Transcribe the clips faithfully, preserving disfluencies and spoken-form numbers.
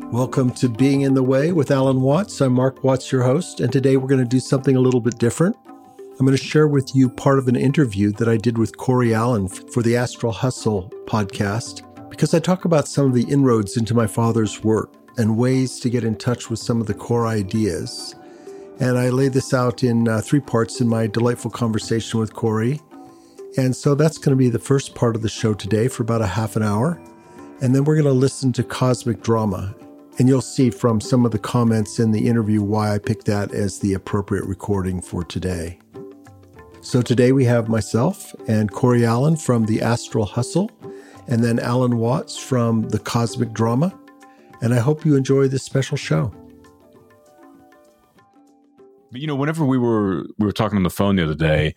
Welcome to Being in the Way with Alan Watts. I'm Mark Watts, your host, and today we're going to do something a little bit different. I'm going to share with you part of an interview that I did with Corey Allen for the Astral Hustle podcast, because I talk about some of the inroads into my father's work and ways to get in touch with some of the core ideas. And I lay this out in uh, three parts in my delightful conversation with Corey. And so that's going to be the first part of the show today for about a half an hour. And then we're going to listen to Cosmic Drama. And you'll see from some of the comments in the interview why I picked that as the appropriate recording for today. So today we have myself and Corey Allen from the Astral Hustle, and then Alan Watts from the Cosmic Drama. And I hope you enjoy this special show. But you know, whenever we were we were talking on the phone the other day,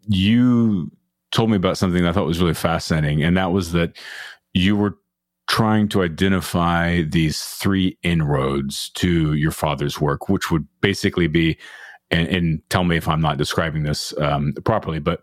you told me about something that I thought was really fascinating, and that was that you were trying to identify these three inroads to your father's work, which would basically be, and, and tell me if I'm not describing this um, properly, but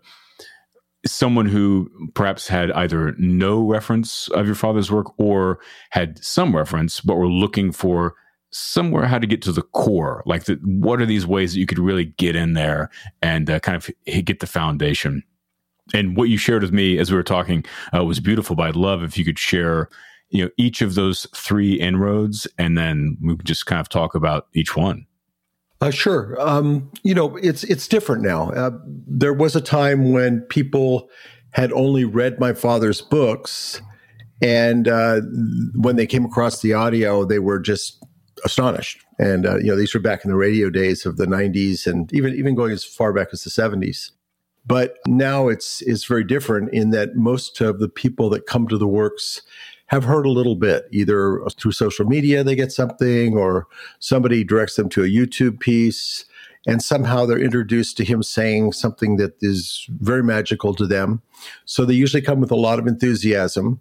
someone who perhaps had either no reference of your father's work or had some reference, but were looking for somewhere how to get to the core. Like, the, what are these ways that you could really get in there and uh, kind of get the foundation? And what you shared with me as we were talking uh, was beautiful, but I'd love if you could share, you know, each of those three inroads, and then we could just kind of talk about each one. Uh, sure. Um, you know, it's it's different now. Uh, there was a time when people had only read my father's books, and uh, when they came across the audio, they were just astonished. And uh, you know, these were back in the radio days of the nineties, and even even going as far back as the seventies. But now it's it's very different in that most of the people that come to the works have heard a little bit, either through social media, they get something, or somebody directs them to a YouTube piece, and somehow they're introduced to him saying something that is very magical to them. So they usually come with a lot of enthusiasm.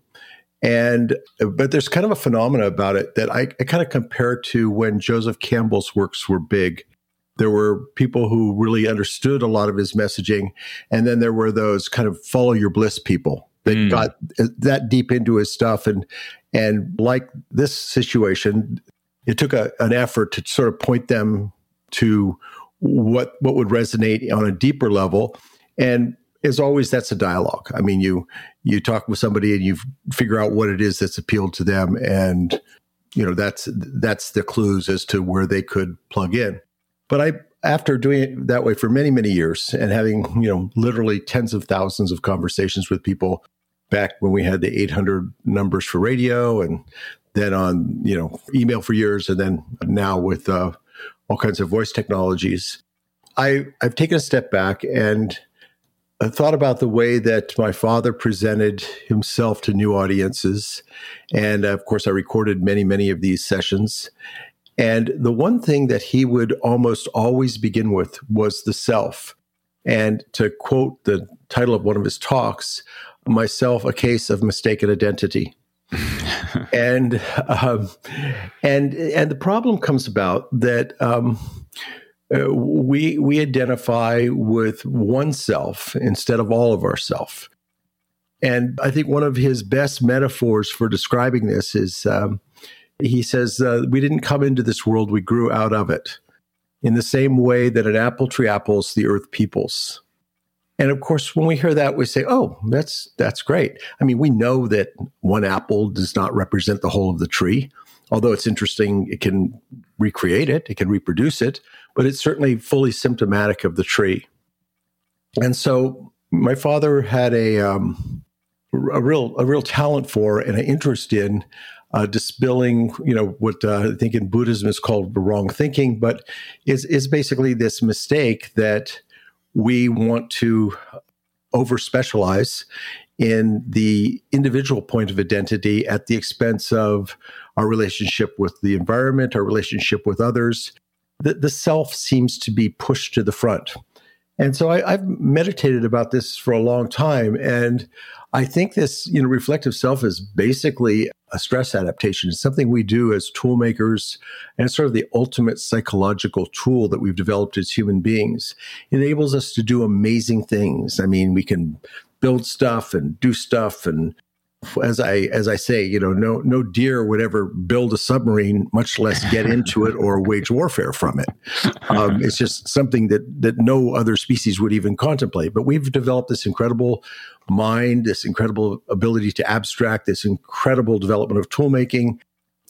And, but there's kind of a phenomena about it that I, I kind of compare to when Joseph Campbell's works were big. There were people who really understood a lot of his messaging. And then there were those kind of follow your bliss people that mm. got that deep into his stuff. And and like this situation, it took a, an effort to sort of point them to what what would resonate on a deeper level. And as always, that's a dialogue. I mean, you you talk with somebody and you figure out what it is that's appealed to them. And, you know, that's that's the clues as to where they could plug in. But I, after doing it that way for many, many years and having, you know, literally tens of thousands of conversations with people back when we had the eight hundred numbers for radio, and then on, you know, email for years, and then now with uh, all kinds of voice technologies, I, I've taken a step back and I thought about the way that my father presented himself to new audiences. And of course, I recorded many, many of these sessions. And the one thing that he would almost always begin with was the self. And to quote the title of one of his talks, myself, a case of mistaken identity. and um, and and the problem comes about that um, uh, we we identify with oneself instead of all of ourself. And I think one of his best metaphors for describing this is, um, he says, uh, we didn't come into this world, we grew out of it. In the same way that an apple tree apples, the earth peoples. And of course, when we hear that, we say, oh, that's that's great. I mean, we know that one apple does not represent the whole of the tree, although it's interesting, it can recreate it, it can reproduce it, but it's certainly fully symptomatic of the tree. And so my father had a um, a real a real talent for and an interest in uh, dispelling, you know, what uh, I think in Buddhism is called the wrong thinking, but is is basically this mistake that we want to over-specialize in the individual point of identity at the expense of our relationship with the environment, our relationship with others. The, the self seems to be pushed to the front. And so I, I've meditated about this for a long time. And I think this, you know, reflective self is basically a stress adaptation. It's something we do as tool makers, and it's sort of the ultimate psychological tool that we've developed as human beings. It enables us to do amazing things. I mean, we can build stuff and do stuff and as I as I say, you know, no no deer would ever build a submarine, much less get into it or wage warfare from it. Um, it's just something that that no other species would even contemplate. But we've developed this incredible mind, this incredible ability to abstract, this incredible development of tool making,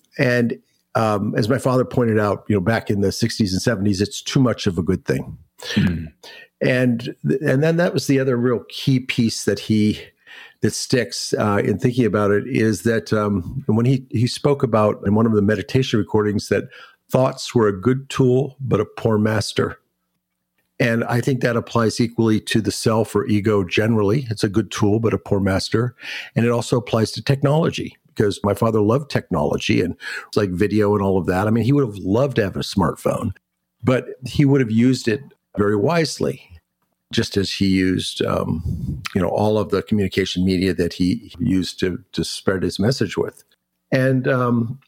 and um, as my father pointed out, you know, back in the sixties and seventies, it's too much of a good thing. Mm. And and then that was the other real key piece that he. that sticks uh, in thinking about it is that um, when he, he spoke about in one of the meditation recordings that thoughts were a good tool, but a poor master. And I think that applies equally to the self or ego generally. It's a good tool, but a poor master. And it also applies to technology because my father loved technology and it's like video and all of that. I mean, he would have loved to have a smartphone, but he would have used it very wisely. Just as he used, um, you know, all of the communication media that he used to to spread his message with, and um,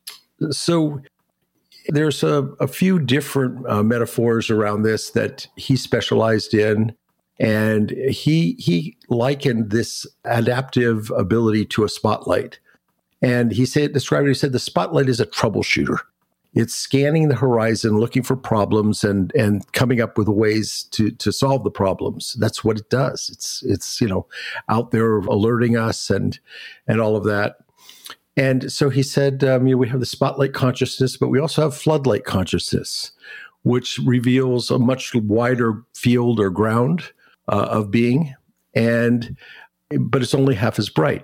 so there's a, a few different uh, metaphors around this that he specialized in, and he he likened this adaptive ability to a spotlight, and he said described it. He said the spotlight is a troubleshooter. It's scanning the horizon, looking for problems, and and coming up with ways to to solve the problems. That's what it does. It's it's you know out there alerting us and and all of that. And so he said, um, you know, we have the spotlight consciousness, but we also have floodlight consciousness, which reveals a much wider field or ground uh, of being, and but it's only half as bright.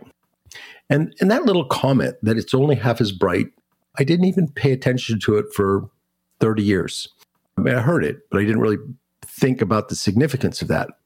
And and that little comment that it's only half as bright, I didn't even pay attention to it for thirty years. I mean, I heard it, but I didn't really think about the significance of that.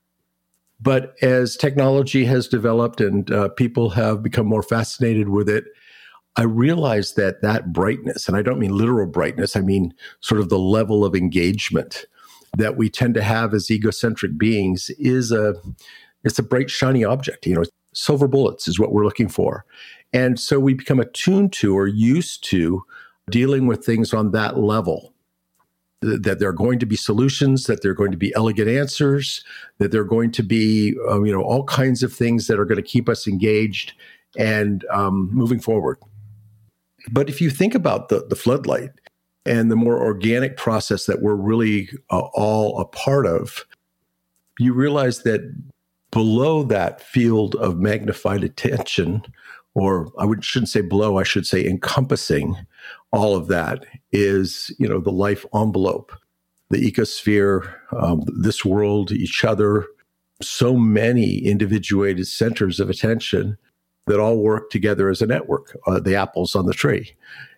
But as technology has developed and uh, people have become more fascinated with it, I realized that that brightness, and I don't mean literal brightness, I mean sort of the level of engagement that we tend to have as egocentric beings is a, it's a bright, shiny object. You know, silver bullets is what we're looking for. And so we become attuned to or used to dealing with things on that level, th- that there are going to be solutions, that there are going to be elegant answers, that there are going to be, um, you know, all kinds of things that are going to keep us engaged and um, moving forward. But if you think about the, the floodlight and the more organic process that we're really uh, all a part of, you realize that below that field of magnified attention, or I would, shouldn't say below, I should say encompassing all of that is, you know, the life envelope, the ecosphere, um, this world, each other, so many individuated centers of attention that all work together as a network, uh, the apples on the tree.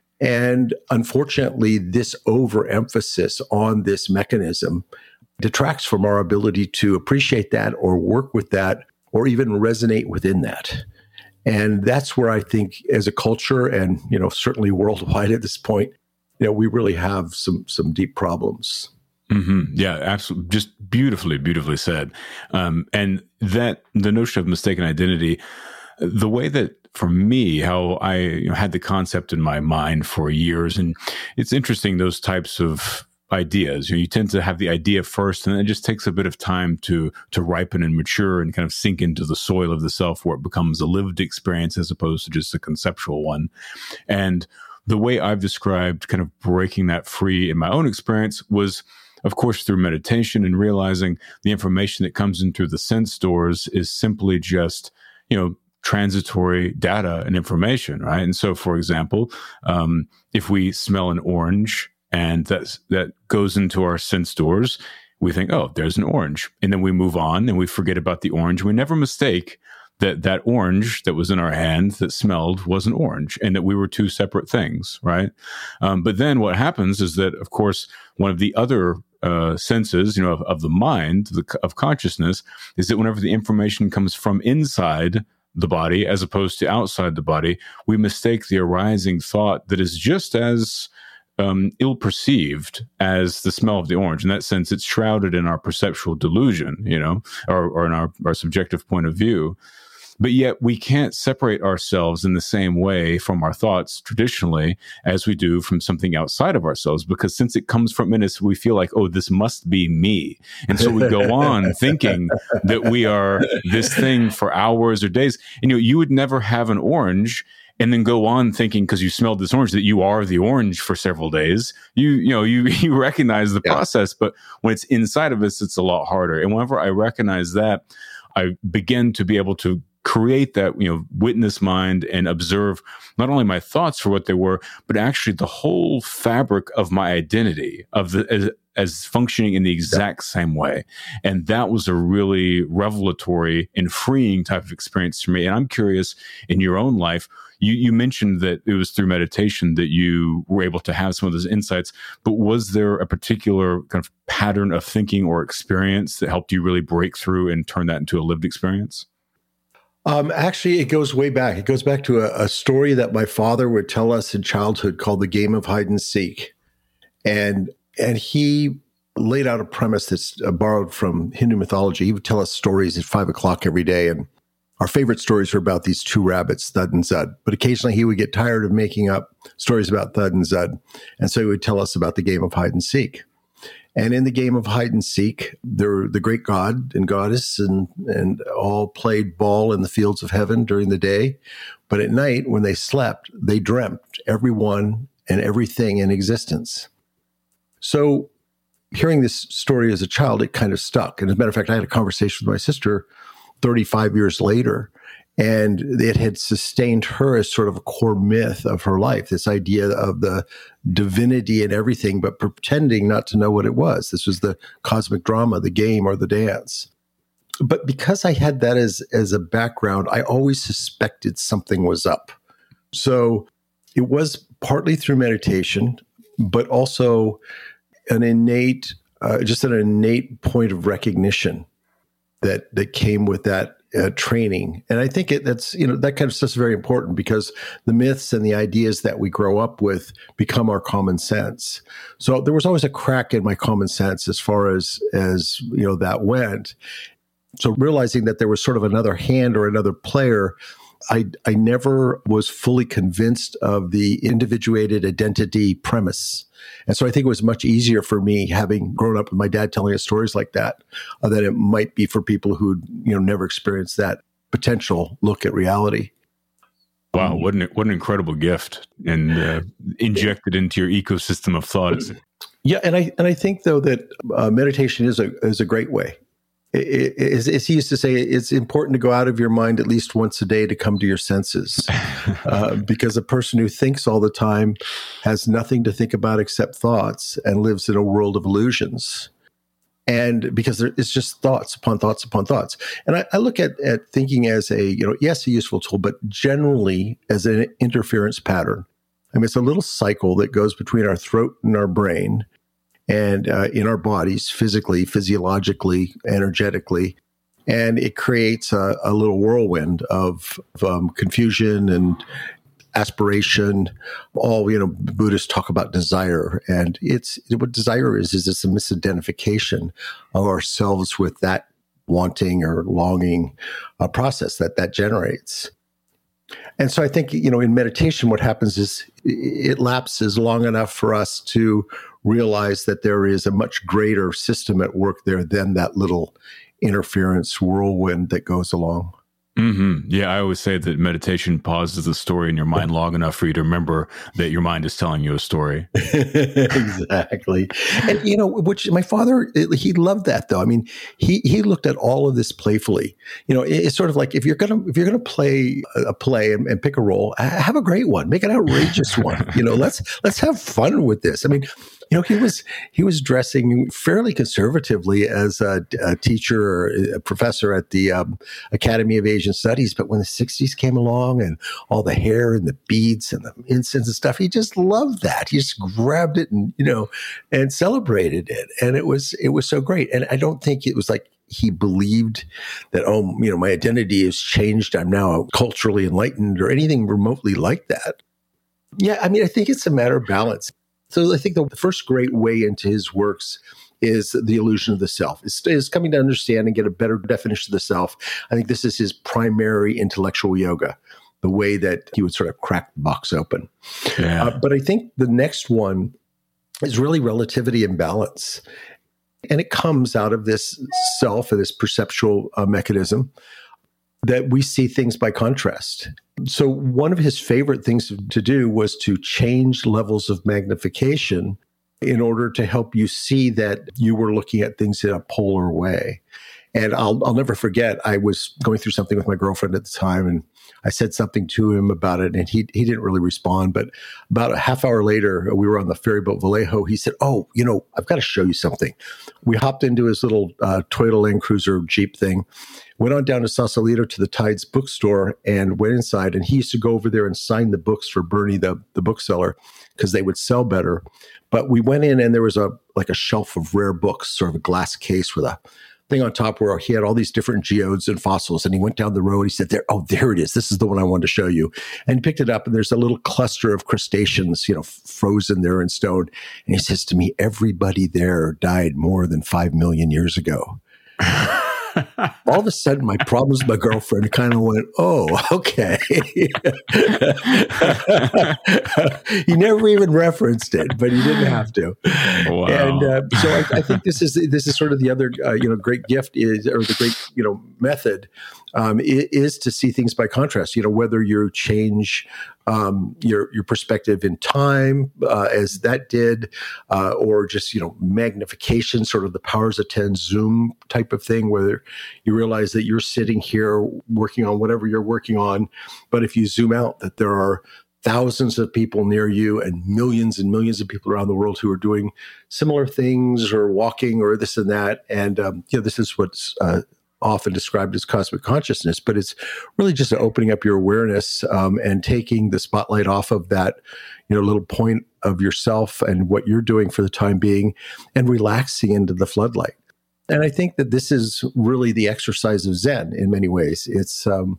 And unfortunately, this overemphasis on this mechanism detracts from our ability to appreciate that or work with that or even resonate within that. And that's where I think as a culture and, you know, certainly worldwide at this point, you know, we really have some some deep problems. Mm-hmm. Yeah, absolutely. Just beautifully, beautifully said. Um, and that the notion of mistaken identity, the way that for me, how I you know, had the concept in my mind for years, and it's interesting, those types of ideas, you know, you tend to have the idea first, and then it just takes a bit of time to to ripen and mature and kind of sink into the soil of the self where it becomes a lived experience as opposed to just a conceptual one. And the way I've described kind of breaking that free in my own experience was, of course, through meditation and realizing the information that comes in through the sense doors is simply just, you know, transitory data and information, right? And so, for example, um, if we smell an orange and that's, that goes into our sense doors, we think, oh, there's an orange. And then we move on and we forget about the orange. We never mistake that that orange that was in our hand that smelled was an orange and that we were two separate things, right? Um, but then what happens is that, of course, one of the other uh, senses, you know, of, of the mind, the, of consciousness, is that whenever the information comes from inside the body as opposed to outside the body, we mistake the arising thought that is just as um, ill-perceived as the smell of the orange. In that sense, it's shrouded in our perceptual delusion, you know, or, or in our, our subjective point of view. but yet we can't separate ourselves in the same way from our thoughts traditionally as we do from something outside of ourselves, because since it comes from in us, we feel like, oh, this must be me. And so we go on thinking that we are this thing for hours or days. And you know, you would never have an orange and then go on thinking, because you smelled this orange, that you are the orange for several days. You, you know, you, you recognize the yeah. process, but when it's inside of us, it's a lot harder. And whenever I recognize that, I begin to be able to create that, you know, witness mind and observe not only my thoughts for what they were, but actually the whole fabric of my identity of the, as, as functioning in the exact yeah. same way. And that was a really revelatory and freeing type of experience for me. And I'm curious, in your own life, you, you mentioned that it was through meditation that you were able to have some of those insights, but was there a particular kind of pattern of thinking or experience that helped you really break through and turn that into a lived experience? Um, actually, it goes way back. It goes back to a, a story that my father would tell us in childhood called the game of hide and seek. And and he laid out a premise that's uh, borrowed from Hindu mythology. He would tell us stories at five o'clock every day. And our favorite stories were about these two rabbits, Thud and Zud. But occasionally he would get tired of making up stories about Thud and Zud. And so he would tell us about the game of hide and seek. And in the game of hide and seek, there, the great god and goddess and, and all played ball in the fields of heaven during the day. But at night, when they slept, they dreamt everyone and everything in existence. So hearing this story as a child, it kind of stuck. And as a matter of fact, I had a conversation with my sister thirty-five years later, and it had sustained her as sort of a core myth of her life, this idea of the divinity and everything, but pretending not to know what it was. This was the cosmic drama, the game or the dance. But because I had that as, as a background, I always suspected something was up. So it was partly through meditation, but also an innate, uh, just an innate point of recognition that that came with that uh, training. And I think it, that's, you know, that kind of stuff is very important, because the myths and the ideas that we grow up with become our common sense. So there was always a crack in my common sense as far as, as, you know, that went. So realizing that there was sort of another hand or another player, I, I never was fully convinced of the individuated identity premise. And so I think it was much easier for me, having grown up with my dad telling us stories like that, uh, than it might be for people who, you know, never experienced that potential look at reality. Wow, what an what an incredible gift, and uh, injected into your ecosystem of thought. Yeah, and I and I think though that uh, meditation is a is a great way. It, it, as, as he used to say, it's important to go out of your mind at least once a day to come to your senses, uh, because a person who thinks all the time has nothing to think about except thoughts and lives in a world of illusions. And because there, it's just thoughts upon thoughts upon thoughts. And I, I look at, at thinking as a, you know, yes, a useful tool, but generally as an interference pattern. I mean, it's a little cycle that goes between our throat and our brain, and uh, in our bodies, physically, physiologically, energetically. And it creates a, a little whirlwind of, of um, confusion and aspiration. All, you know, Buddhists talk about desire. And it's what desire is, is it's a misidentification of ourselves with that wanting or longing uh, process that that generates. And so I think, you know, in meditation, what happens is it lapses long enough for us to realize that there is a much greater system at work there than that little interference whirlwind that goes along. Mm-hmm. Yeah, I always say that meditation pauses the story in your mind long enough for you to remember that your mind is telling you a story. Exactly. And, you know, which my father, he loved that, though. I mean, he he looked at all of this playfully. You know, it's sort of like, if you're going to if you're going to play a play and, and pick a role, have a great one. Make an outrageous one. You know, let's let's have fun with this. I mean, you know, he was he was dressing fairly conservatively as a, a teacher or a professor at the um, Academy of Asian Studies. But when the sixties came along and all the hair and the beads and the incense and stuff, he just loved that. He just grabbed it and, you know, and celebrated it. And it was it was so great. And I don't think it was like he believed that, oh, you know, my identity has changed. I'm now culturally enlightened or anything remotely like that. Yeah, I mean, I think it's a matter of balance. So I think the first great way into his works is the illusion of the self. It's, it's coming to understand and get a better definition of the self. I think this is his primary intellectual yoga, the way that he would sort of crack the box open. Yeah. Uh, but I think the next one is really relativity and balance. And it comes out of this self and this perceptual uh, mechanism that we see things by contrast. So one of his favorite things to do was to change levels of magnification in order to help you see that you were looking at things in a polar way. And I'll, I'll never forget, I was going through something with my girlfriend at the time, and I said something to him about it, and he he didn't really respond. But about a half hour later, we were on the ferry boat Vallejo. He said, oh, you know, I've got to show you something. We hopped into his little uh, Toyota Land Cruiser Jeep thing, went on down to Sausalito to the Tides bookstore and went inside. And he used to go over there and sign the books for Bernie, the, the bookseller, because they would sell better. But we went in and there was a like a shelf of rare books, sort of a glass case with a thing on top where he had all these different geodes and fossils. And he went down the road. He said, "There, oh, there it is. This is the one I wanted to show you." And he picked it up, and there's a little cluster of crustaceans, you know, frozen there in stone. And he says to me, "Everybody there died more than five million years ago." All of a sudden, my problems with my girlfriend kind of went, oh, okay. He never even referenced it, but he didn't have to. Wow. And uh, so I, I think this is this is sort of the other uh, you know great gift is, or the great you know method um, is to see things by contrast. You know, whether you change um, your your perspective in time, uh, as that did, uh, or just you know magnification, sort of the powers of ten zoom type of thing, where you realize that you're sitting here working on whatever you're working on, but if you zoom out, that there are thousands of people near you and millions and millions of people around the world who are doing similar things or walking or this and that. And um, you know, this is what's uh, often described as cosmic consciousness, but it's really just opening up your awareness um, and taking the spotlight off of that, you know, little point of yourself and what you're doing for the time being, and relaxing into the floodlight. And I think that this is really the exercise of Zen in many ways. It's um,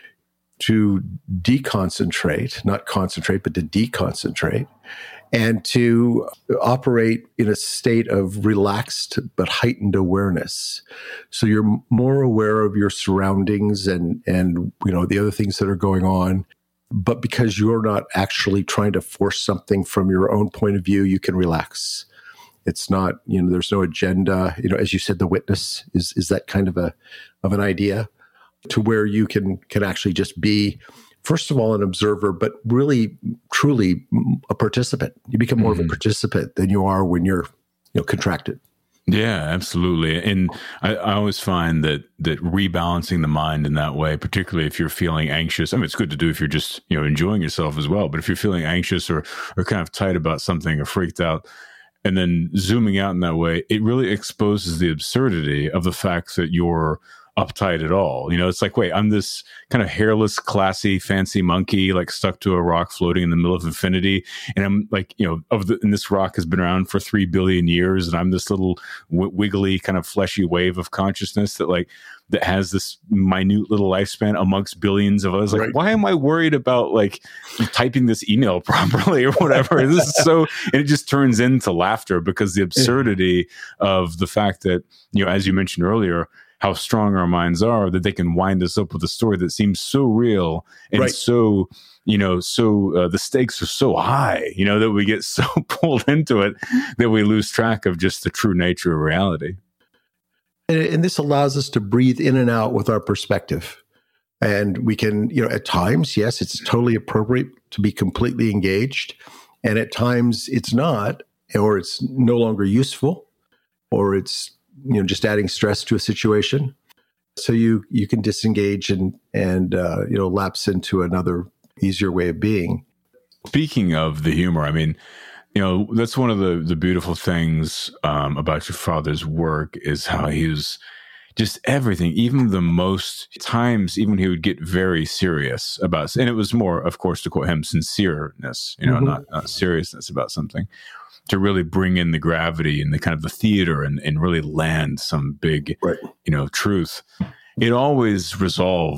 to deconcentrate, not concentrate, but to deconcentrate, and to operate in a state of relaxed but heightened awareness. So you're more aware of your surroundings and, and you know, the other things that are going on. But because you're not actually trying to force something from your own point of view, you can relax. It's not, you know, there's no agenda. You know, as you said, the witness is is that kind of a of an idea, to where you can can actually just be, first of all, an observer, but really, truly a participant. You become more mm-hmm. of a participant than you are when you're, you know, contracted. Yeah, absolutely. And I, I always find that that rebalancing the mind in that way, particularly if you're feeling anxious, I mean, it's good to do if you're just, you know, enjoying yourself as well. But if you're feeling anxious or or kind of tight about something or freaked out, and then zooming out in that way, it really exposes the absurdity of the fact that you're uptight at all. You know, it's like, wait, I'm this kind of hairless, classy, fancy monkey, like stuck to a rock floating in the middle of infinity. And I'm like, you know, of the, and this rock has been around for three billion years. And I'm this little w- wiggly kind of fleshy wave of consciousness that like, that has this minute little lifespan amongst billions of us. Like, right. Why am I worried about like typing this email properly or whatever? This is so, and it just turns into laughter because the absurdity of the fact that, you know, as you mentioned earlier, how strong our minds are, that they can wind us up with a story that seems so real and right. so, you know, so uh, the stakes are so high, you know, that we get so pulled into it that we lose track of just the true nature of reality. And, and this allows us to breathe in and out with our perspective. And we can, you know, at times, yes, it's totally appropriate to be completely engaged. And at times it's not, or it's no longer useful, or it's, you know, just adding stress to a situation. So you you can disengage and and uh, you know, lapse into another easier way of being. Speaking of the humor, I mean, you know, that's one of the the beautiful things um, about your father's work is how he was just everything, even the most times, even he would get very serious about, and it was more, of course, to quote him, sincereness, you know, mm-hmm. not, not seriousness about something, to really bring in the gravity and the kind of the theater and, and really land some big, right. you know, truth. It always resolved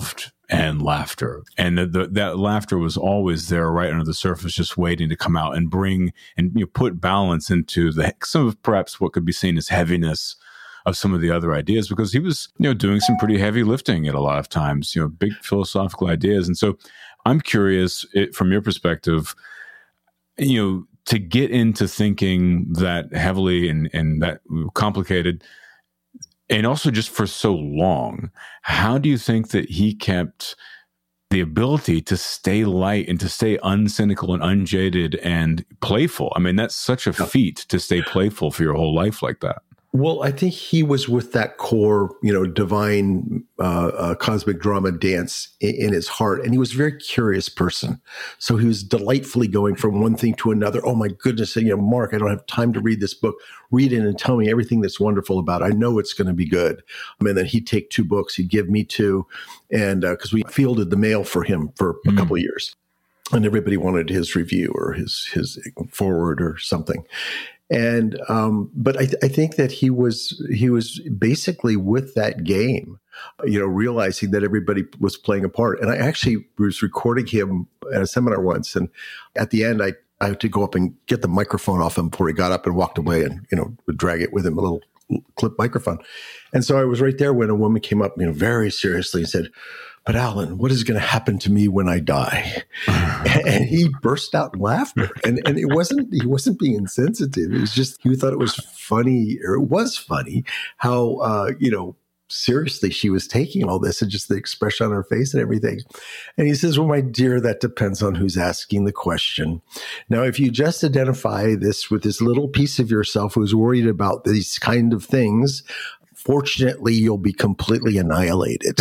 and laughter. And the, the, that laughter was always there right under the surface, just waiting to come out and bring and you know, put balance into the some of perhaps what could be seen as heaviness of some of the other ideas, because he was, you know, doing some pretty heavy lifting at a lot of times, you know, big philosophical ideas. And so I'm curious, it, from your perspective, you know, to get into thinking that heavily and, and that complicated, and also just for so long, how do you think that he kept the ability to stay light and to stay uncynical and unjaded and playful? I mean, that's such a feat to stay playful for your whole life like that. Well, I think he was with that core, you know, divine uh, uh, cosmic drama dance in, in his heart. And he was a very curious person. So he was delightfully going from one thing to another. Oh, my goodness. You know, Mark, I don't have time to read this book. Read it and tell me everything that's wonderful about it. I know it's going to be good. I mean, then he'd take two books. He'd give me two. And because uh, we fielded the mail for him for a mm. couple of years. And everybody wanted his review or his, his forward or something. And, um, but I, th- I think that he was, he was basically with that game, you know, realizing that everybody was playing a part. And I actually was recording him at a seminar once. And at the end, I, I had to go up and get the microphone off him before he got up and walked away and, you know, would drag it with him, a little clip microphone. And so I was right there when a woman came up, you know, very seriously and said, "But Alan, what is going to happen to me when I die?" And he burst out in laughter. And and it wasn't, he wasn't being insensitive. It was just, he thought it was funny, or it was funny how, uh, you know, seriously she was taking all this and just the expression on her face and everything. And he says, "Well, my dear, that depends on who's asking the question. Now, if you just identify this with this little piece of yourself who's worried about these kind of things, fortunately, you'll be completely annihilated.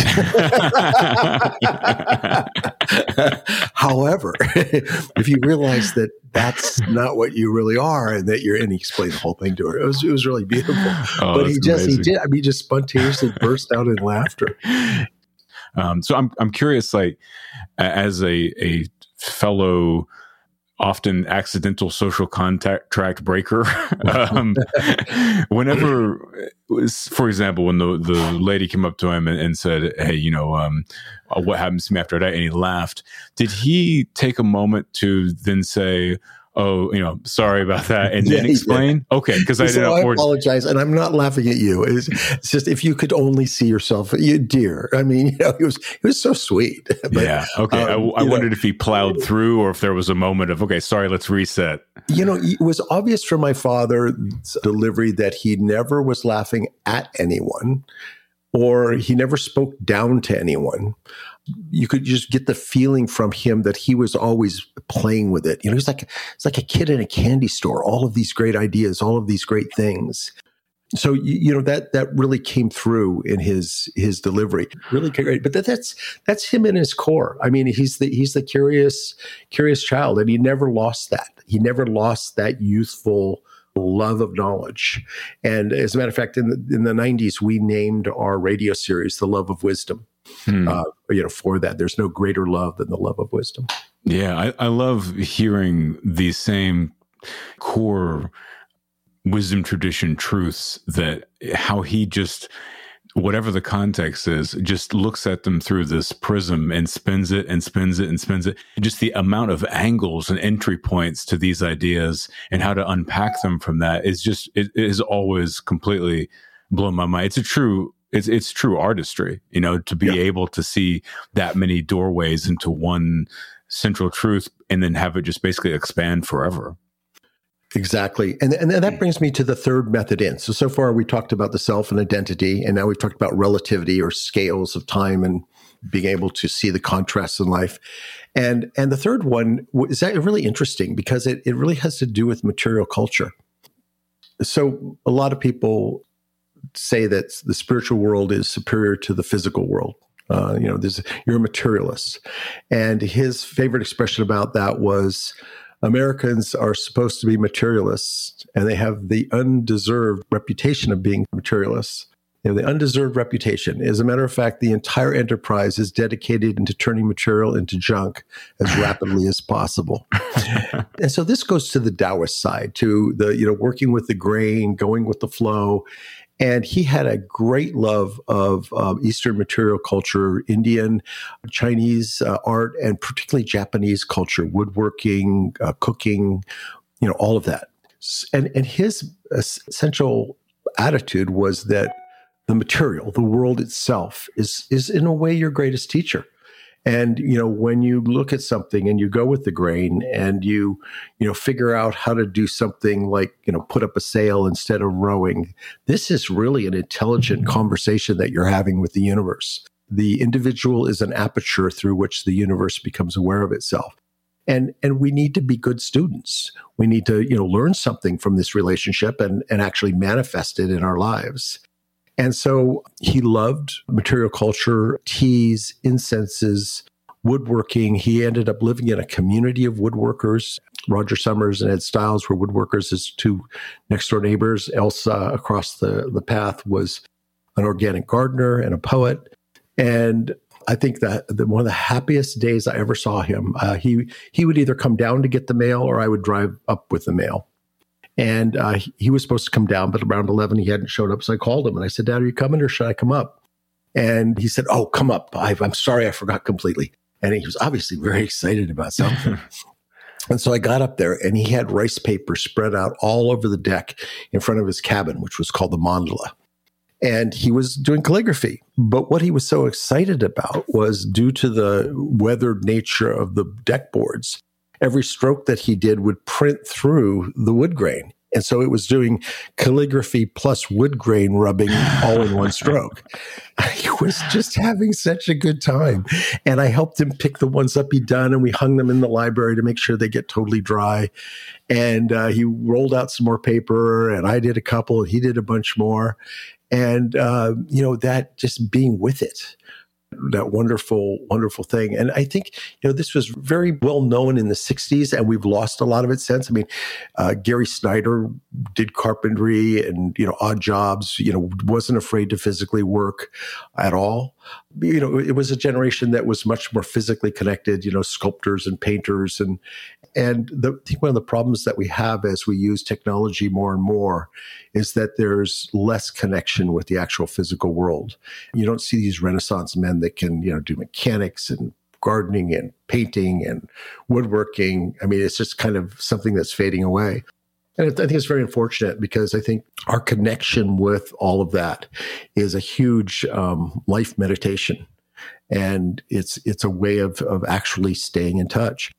However, if you realize that that's not what you really are and that you're," and he explained the whole thing to her. It was, it was really beautiful. Oh, but he just, amazing. he did, I mean, just spontaneously burst out in laughter. Um, so I'm, I'm curious, like, as a, a fellow, often accidental social contract breaker. um, whenever, for example, when the, the lady came up to him and, and said, "Hey, you know, um, what happens to me after I die?" and he laughed, did he take a moment to then say, "Oh, you know, sorry about that," and then yeah, explain? Yeah. Okay, because I didn't. I apologize, and I'm not laughing at you. It's, it's just, if you could only see yourself, you dear. I mean, you know, he was he was so sweet. But, yeah. Okay. Um, I, I wondered know, if he plowed through, or if there was a moment of, okay, sorry, let's reset. You know, it was obvious from my father's delivery that he never was laughing at anyone, or he never spoke down to anyone. You could just get the feeling from him that he was always playing with it. You know, he's like, it's like a kid in a candy store, all of these great ideas, all of these great things. So, you, you know, that, that really came through in his, his delivery. Really great. But that, that's, that's him in his core. I mean, he's the, he's the curious, curious child, and he never lost that. He never lost that youthful love of knowledge. And as a matter of fact, in the, in the nineties, we named our radio series The Love of Wisdom. Hmm. Uh, you know, for that, there's no greater love than the love of wisdom. Yeah, I, I love hearing these same core wisdom tradition truths, that how he just, whatever the context is, just looks at them through this prism and spins it and spins it and spins it. And just the amount of angles and entry points to these ideas and how to unpack them from that is just, it, it is always completely blown my mind. It's a true It's it's true artistry, you know, to be yeah. able to see that many doorways into one central truth and then have it just basically expand forever. Exactly. And, and that brings me to the third method in. So, so far we talked about the self and identity, and now we've talked about relativity, or scales of time, and being able to see the contrasts in life. And and the third one is really interesting because it, it really has to do with material culture. So a lot of people say that the spiritual world is superior to the physical world. Uh, you know, there's, you're a materialist. And his favorite expression about that was, Americans are supposed to be materialists, and they have the undeserved reputation of being materialists. You know, the undeserved reputation. As a matter of fact, the entire enterprise is dedicated into turning material into junk as rapidly as possible. And so this goes to the Taoist side, to the, you know, working with the grain, going with the flow. And he had a great love of um, Eastern material culture, Indian, Chinese uh, art, and particularly Japanese culture, woodworking, uh, cooking, you know, all of that. And, and his essential attitude was that the material, the world itself, is, is in a way your greatest teacher. And, you know, when you look at something and you go with the grain and you, you know, figure out how to do something like, you know, put up a sail instead of rowing, this is really an intelligent conversation that you're having with the universe. The individual is an aperture through which the universe becomes aware of itself. And, and we need to be good students. We need to, you know, learn something from this relationship and, and actually manifest it in our lives. And so he loved material culture, teas, incenses, woodworking. He ended up living in a community of woodworkers. Roger Summers and Ed Stiles were woodworkers, his two next-door neighbors. Elsa, across the, the path, was an organic gardener and a poet. And I think that the, one of the happiest days I ever saw him, uh, he he would either come down to get the mail or I would drive up with the mail. And uh, he, he was supposed to come down, but around eleven, he hadn't showed up. So I called him and I said, Dad, are you coming or should I come up? And he said, oh, come up. I, I'm sorry, I forgot completely. And he was obviously very excited about something. And so I got up there and he had rice paper spread out all over the deck in front of his cabin, which was called the mandala. And he was doing calligraphy. But what he was so excited about was, due to the weathered nature of the deck boards, every stroke that he did would print through the wood grain. And so it was doing calligraphy plus wood grain rubbing all in one stroke. He was just having such a good time. And I helped him pick the ones up he'd done, and we hung them in the library to make sure they get totally dry. And uh, he rolled out some more paper, and I did a couple, and he did a bunch more. And, uh, you know, that just being with it, that wonderful, wonderful thing. And I think, you know, this was very well known in the sixties, and we've lost a lot of it since. I mean, uh, Gary Snyder did carpentry and, you know, odd jobs, you know, wasn't afraid to physically work at all. You know, it was a generation that was much more physically connected, you know, sculptors and painters. And, and the, I think one of the problems that we have as we use technology more and more is that there's less connection with the actual physical world. You don't see these Renaissance men that can, you know, do mechanics and gardening and painting and woodworking. I mean, it's just kind of something that's fading away. And I think it's very unfortunate, because I think our connection with all of that is a huge um, life meditation. And it's it's a way of of actually staying in touch.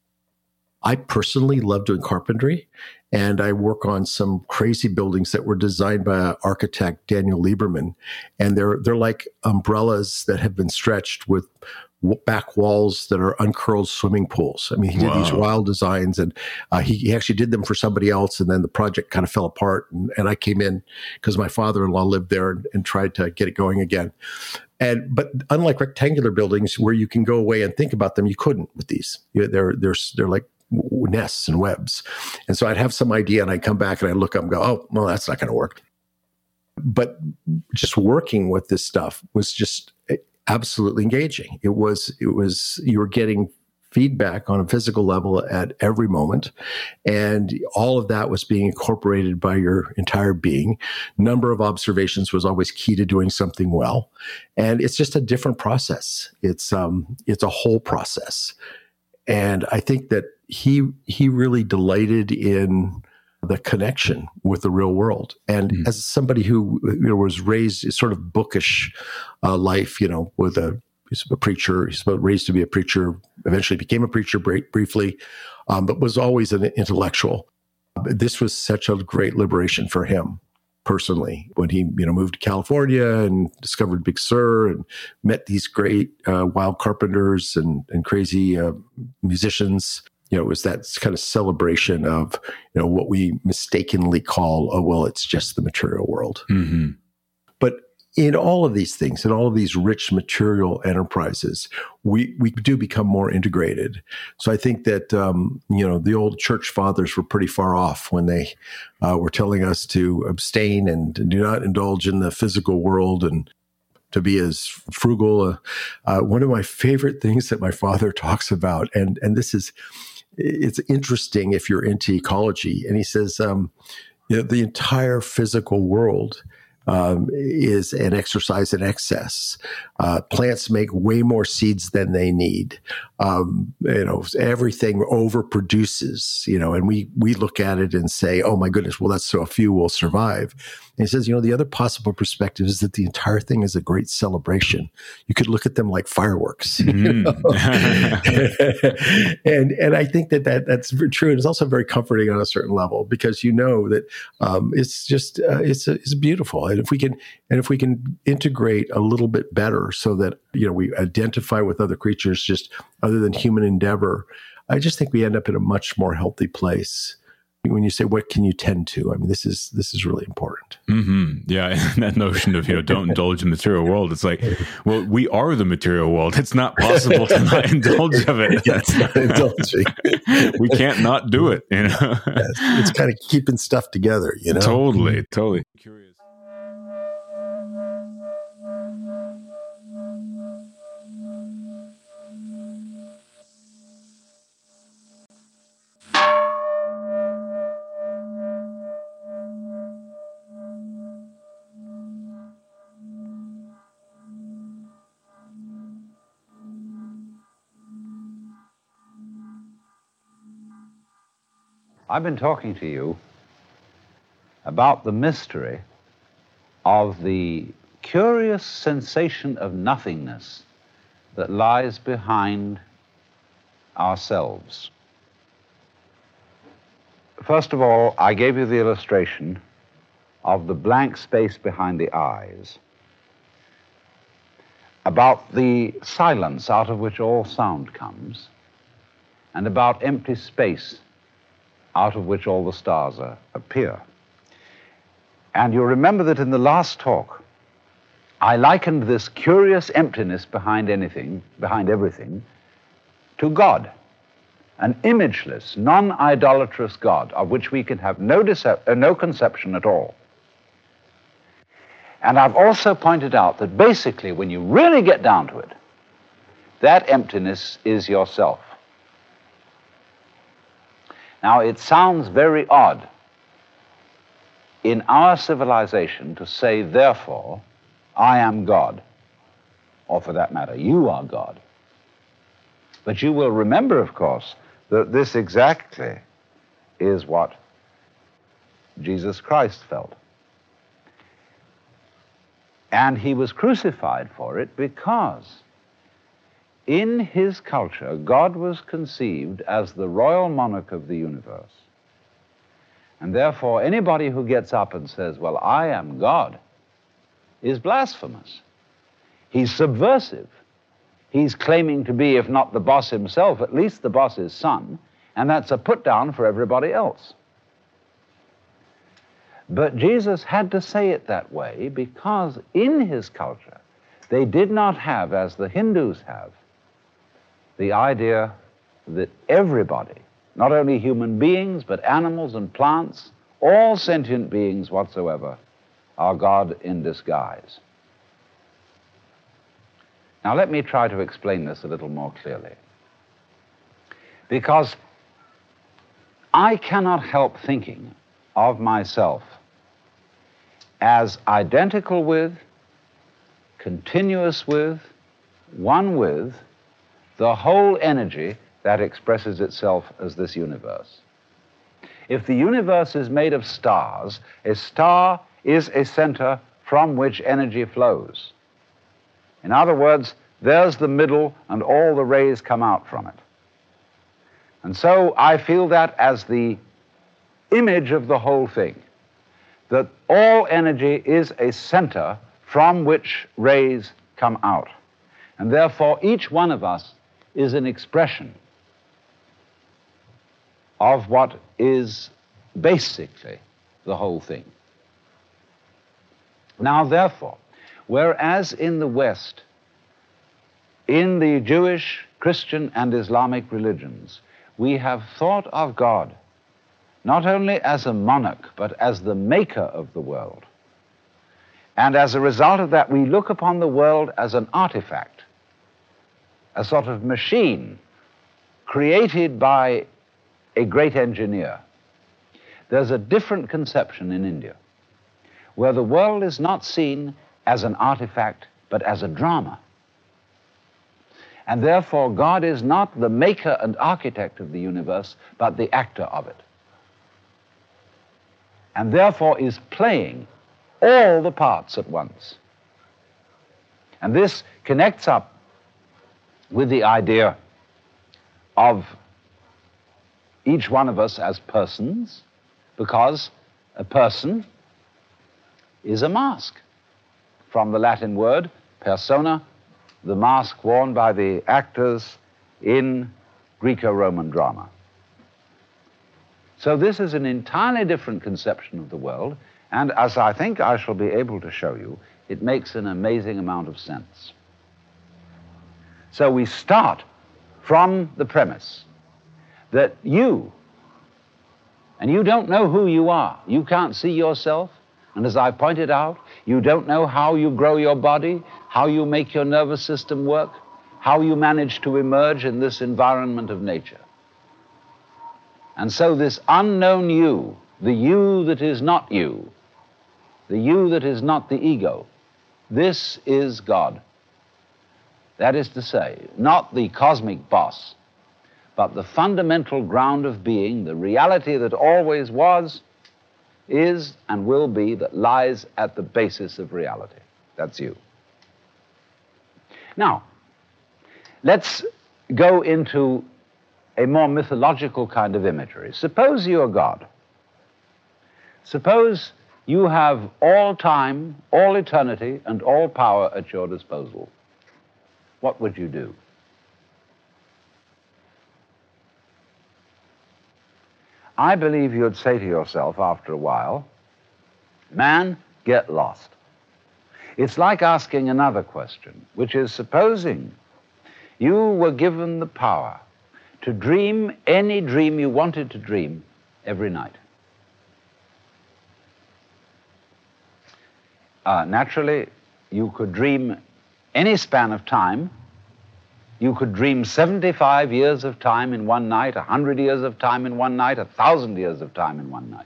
I personally love doing carpentry, and I work on some crazy buildings that were designed by architect Daniel Lieberman. And they're they're like umbrellas that have been stretched with back walls that are uncurled swimming pools. I mean, he did wow. these wild designs, and uh, he, he actually did them for somebody else. And then the project kind of fell apart. And, and I came in because my father-in-law lived there and, and tried to get it going again. And, but unlike rectangular buildings where you can go away and think about them, you couldn't with these. You know, they're, they're, they're like nests and webs. And so I'd have some idea and I'd come back and I'd look up and go, oh, well, that's not going to work. But just working with this stuff was just absolutely engaging. It was, it was, you were getting feedback on a physical level at every moment. And all of that was being incorporated by your entire being. Number of observations was always key to doing something well. And it's just a different process. It's, um, it's a whole process. And I think that he, he really delighted in the connection with the real world. And mm. as somebody who, you know, was raised a sort of bookish uh, life, you know, with a, he's a preacher, he's raised to be a preacher, eventually became a preacher briefly, um, but was always an intellectual. This was such a great liberation for him personally when he, you know, moved to California and discovered Big Sur and met these great uh, wild carpenters and, and crazy uh, musicians. You know, it was that kind of celebration of, you know, what we mistakenly call, oh, well, it's just the material world. Mm-hmm. But in all of these things, in all of these rich material enterprises, we, we do become more integrated. So I think that, um, you know, the old church fathers were pretty far off when they uh, were telling us to abstain and do not indulge in the physical world and to be as frugal. Uh, uh, one of my favorite things that my father talks about, and, and this is, it's interesting if you're into ecology. And he says, um, you know, the entire physical world um, is an exercise in excess. Uh, plants make way more seeds than they need. Um, you know, everything overproduces, you know, and we, we look at it and say, oh my goodness, well, that's so a few will survive. And he says, you know, the other possible perspective is that the entire thing is a great celebration. You could look at them like fireworks. Mm. and and I think that, that that's true. And it's also very comforting on a certain level, because you know that um, it's just uh, it's a, it's beautiful. And if we can and if we can integrate a little bit better, so that, you know, we identify with other creatures just other than human endeavor, I just think we end up in a much more healthy place. When you say, what can you tend to? I mean, this is this is really important. Mm-hmm. Yeah, and that notion of, you know, don't indulge in the material world. It's like, well, we are the material world. It's not possible to not indulge of it. Yeah, it's not indulging. We can't not do it. You know, yes, it's kind of keeping stuff together. You know, totally, totally. Curious. I've been talking to you about the mystery of the curious sensation of nothingness that lies behind ourselves. First of all, I gave you the illustration of the blank space behind the eyes, about the silence out of which all sound comes, and about empty space out of which all the stars are, appear. And you'll remember that in the last talk, I likened this curious emptiness behind anything, behind everything, to God, an imageless, non-idolatrous God of which we can have no, decep- uh, no conception at all. And I've also pointed out that basically, when you really get down to it, that emptiness is yourself. Now, it sounds very odd in our civilization to say, therefore, I am God, or for that matter, you are God. But you will remember, of course, that this exactly is what Jesus Christ felt. And he was crucified for it because in his culture, God was conceived as the royal monarch of the universe. And therefore, anybody who gets up and says, well, I am God, is blasphemous. He's subversive. He's claiming to be, if not the boss himself, at least the boss's son, and that's a put down for everybody else. But Jesus had to say it that way because in his culture, they did not have, as the Hindus have, the idea that everybody, not only human beings, but animals and plants, all sentient beings whatsoever, are God in disguise. Now, let me try to explain this a little more clearly. Because I cannot help thinking of myself as identical with, continuous with, one with, the whole energy that expresses itself as this universe. If the universe is made of stars, a star is a center from which energy flows. In other words, there's the middle and all the rays come out from it. And so I feel that as the image of the whole thing, that all energy is a center from which rays come out. And therefore, each one of us is an expression of what is basically the whole thing. Now, therefore, whereas in the West, in the Jewish, Christian, and Islamic religions, we have thought of God not only as a monarch, but as the maker of the world. And as a result of that, we look upon the world as an artifact, a sort of machine created by a great engineer. There's a different conception in India. where the world is not seen as an artifact, but as a drama. And therefore, God is not the maker and architect of the universe, but the actor of it. And therefore is playing all the parts at once. And this connects up with the idea of each one of us as persons, because a person is a mask. From the Latin word persona, the mask worn by the actors in Greco-Roman drama. So this is an entirely different conception of the world, and as I think I shall be able to show you, it makes an amazing amount of sense. So we start from the premise that you, and you don't know who you are, you can't see yourself, and as I pointed out, you don't know how you grow your body, how you make your nervous system work, how you manage to emerge in this environment of nature. And so this unknown you, the you that is not you, the you that is not the ego, this is God. That is to say, not the cosmic boss, but the fundamental ground of being, the reality that always was, is, and will be, that lies at the basis of reality. That's you. Now, let's go into a more mythological kind of imagery. Suppose you are God. Suppose you have all time, all eternity, and all power at your disposal. What would you do? I believe you'd say to yourself after a while, man, get lost. It's like asking another question, which is, supposing you were given the power to dream any dream you wanted to dream every night. Uh, naturally, you could dream any span of time. You could dream seventy-five years of time in one night, one hundred years of time in one night, one thousand years of time in one night.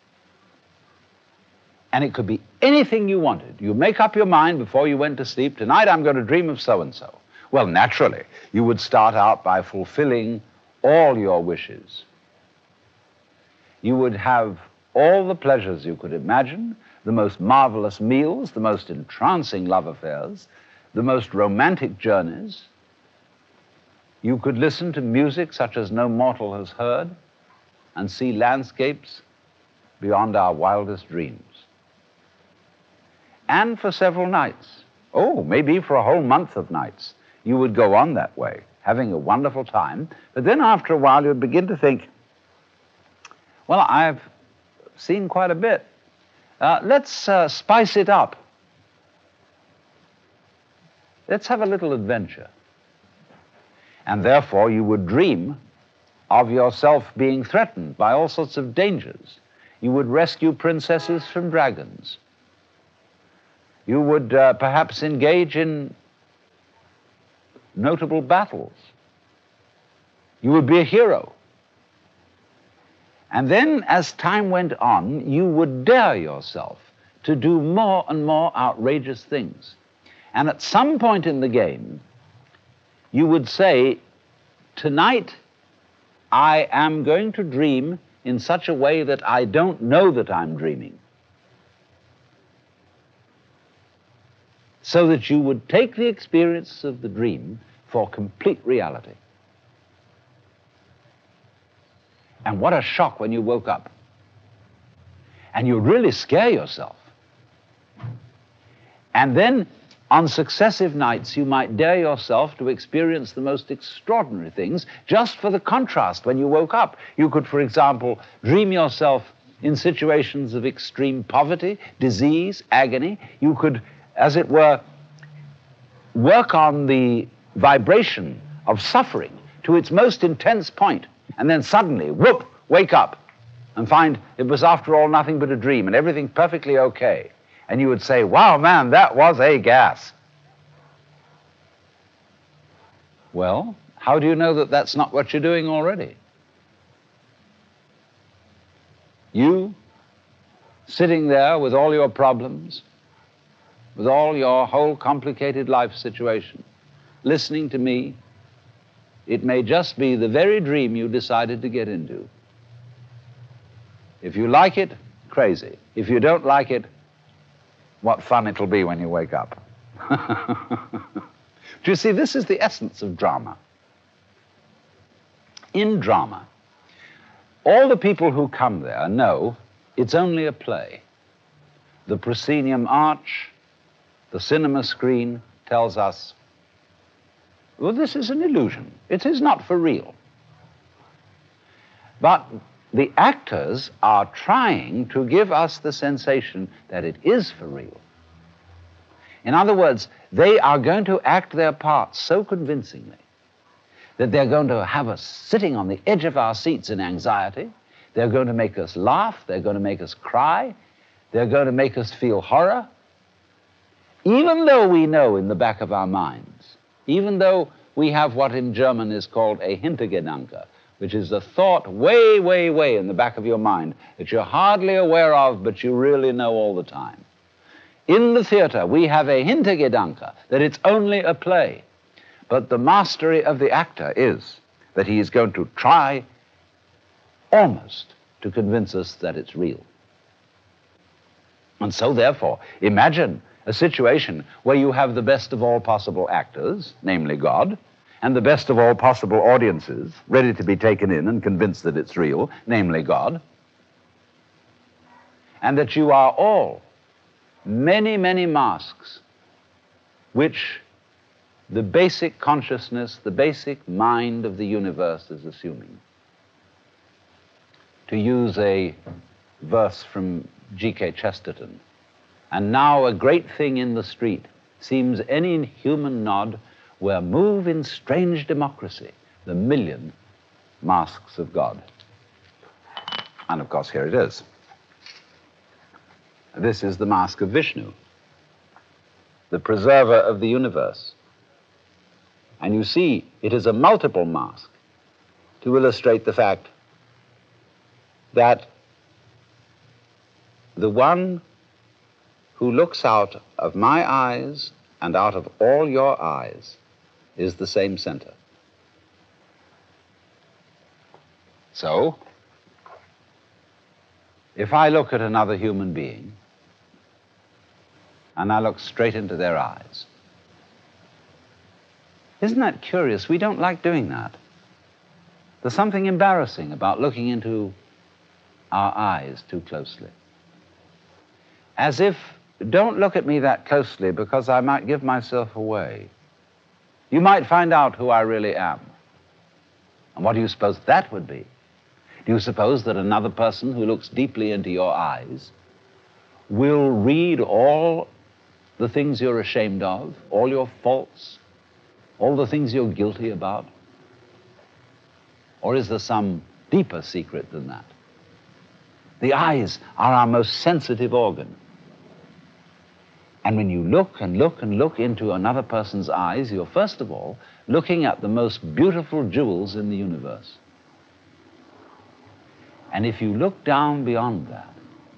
And it could be anything you wanted. You make up your mind before you went to sleep, tonight I'm going to dream of so-and-so. Well, naturally, you would start out by fulfilling all your wishes. You would have all the pleasures you could imagine, the most marvelous meals, the most entrancing love affairs, the most romantic journeys. You could listen to music such as no mortal has heard and see landscapes beyond our wildest dreams. And for several nights, oh, maybe for a whole month of nights, you would go on that way, having a wonderful time. But then after a while, you'd begin to think, well, I've seen quite a bit. Uh, let's uh, spice it up. Let's have a little adventure. And therefore, you would dream of yourself being threatened by all sorts of dangers. You would rescue princesses from dragons. You would uh, perhaps engage in notable battles. You would be a hero. And then, as time went on, you would dare yourself to do more and more outrageous things. And at some point in the game, you would say, tonight I am going to dream in such a way that I don't know that I'm dreaming. So that you would take the experience of the dream for complete reality. And what a shock when you woke up. And you really scare yourself. And then, on successive nights, you might dare yourself to experience the most extraordinary things just for the contrast when you woke up. You could, for example, dream yourself in situations of extreme poverty, disease, agony. You could, as it were, work on the vibration of suffering to its most intense point, and then suddenly, whoop, wake up and find it was after all nothing but a dream and everything perfectly okay. And you would say, wow, man, that was a gas. Well, how do you know that that's not what you're doing already? You sitting there with all your problems, with all your whole complicated life situation, listening to me, it may just be the very dream you decided to get into. If you like it, crazy. If you don't like it, what fun it'll be when you wake up. Do you see, this is the essence of drama. In drama, all the people who come there know it's only a play. The proscenium arch, the cinema screen tells us, well, this is an illusion. It is not for real. But the actors are trying to give us the sensation that it is for real. In other words, they are going to act their parts so convincingly that they're going to have us sitting on the edge of our seats in anxiety. They're going to make us laugh. They're going to make us cry. They're going to make us feel horror. Even though we know in the back of our minds, even though we have what in German is called a Hintergedanke, which is a thought way, way, way in the back of your mind that you're hardly aware of, but you really know all the time. In the theater, we have a Hintergedanke that it's only a play. But the mastery of the actor is that he is going to try almost to convince us that it's real. And so, therefore, imagine a situation where you have the best of all possible actors, namely God, and the best of all possible audiences, ready to be taken in and convinced that it's real, namely God, and that you are all many, many masks which the basic consciousness, the basic mind of the universe is assuming. To use a verse from G K Chesterton, and now a great thing in the street seems any human nod where move in strange democracy the million masks of God. And of course, here it is. This is the mask of Vishnu, the preserver of the universe. And you see, it is a multiple mask to illustrate the fact that the one who looks out of my eyes and out of all your eyes is the same center. So, if I look at another human being and I look straight into their eyes, isn't that curious? We don't like doing that. There's something embarrassing about looking into our eyes too closely. As if, don't look at me that closely because I might give myself away. You might find out who I really am. And what do you suppose that would be? Do you suppose that another person who looks deeply into your eyes will read all the things you're ashamed of, all your faults, all the things you're guilty about? Or is there some deeper secret than that? The eyes are our most sensitive organ. And when you look and look and look into another person's eyes, you're first of all looking at the most beautiful jewels in the universe. And if you look down beyond that,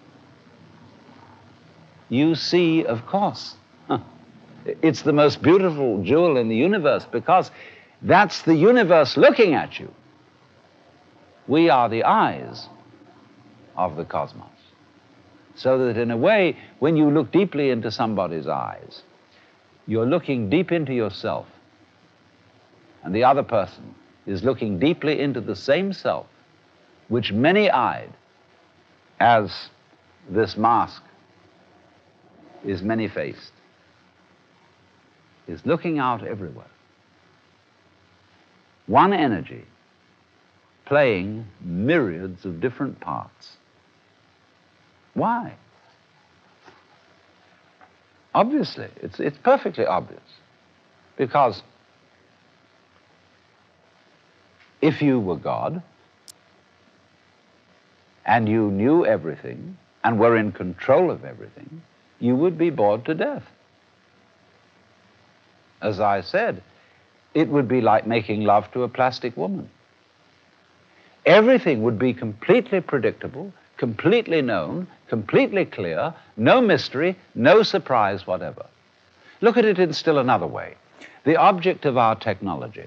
you see, of course, it's the most beautiful jewel in the universe because that's the universe looking at you. We are the eyes of the cosmos. So that in a way, when you look deeply into somebody's eyes, you're looking deep into yourself. And the other person is looking deeply into the same self, which many-eyed, as this mask is many-faced, is looking out everywhere. One energy playing myriads of different parts. Why? Obviously, it's, it's perfectly obvious. Because if you were God, and you knew everything, and were in control of everything, you would be bored to death. As I said, it would be like making love to a plastic woman. Everything would be completely predictable, completely known, completely clear, no mystery, no surprise whatever. Look at it in still another way. The object of our technology